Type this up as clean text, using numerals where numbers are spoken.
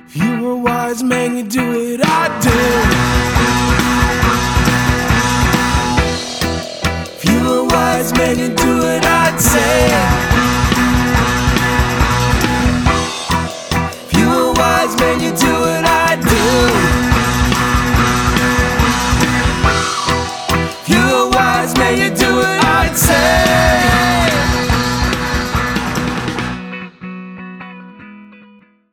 If you were a wise man, you'd do what I do. If you were a wise man, you'd do what I'd say. If you were a wise man, you'd do what I'd do. If you were a wise man, you'd do what